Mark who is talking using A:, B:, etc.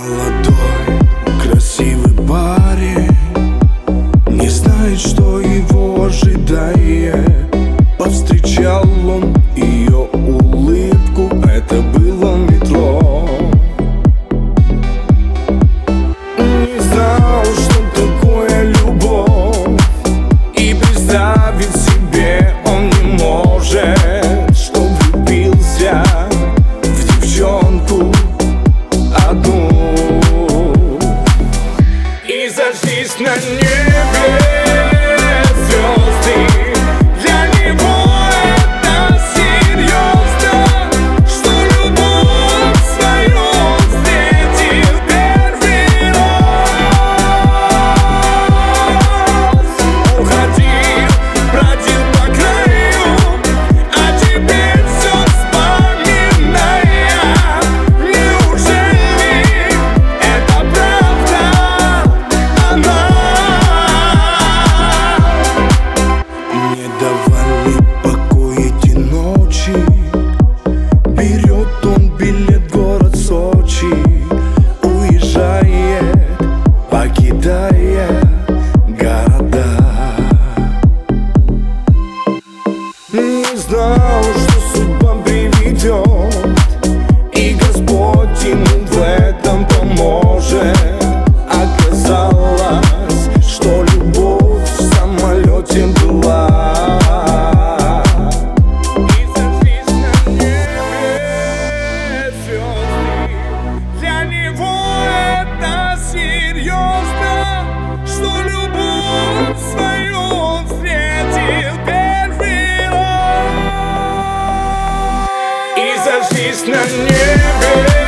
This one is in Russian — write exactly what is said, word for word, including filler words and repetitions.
A: Молодой, красивый парень не знает, что его ожидает. Повстречал он ее улыбку, это было метро. Не знал, что такое любовь, и представить себе он не может, что влюбился в девчонку одну. И зажглись на небе звезды. Для него это серьезно, что любовь свою встретил первый раз. Уходил, бродил по краю, а теперь все вспоминая. Неужели это правда она? Не давали покоя эти ночи. Берет он билет в город Сочи, уезжает, покидая города. Не знал, что судьба приведет, и Господь ему в этом поможет. Оказалось, что любовь в самолете была. И зажглись на небе звезды. Для него это серьезно, что любовь свою встретил первый раз. И зажглись на небе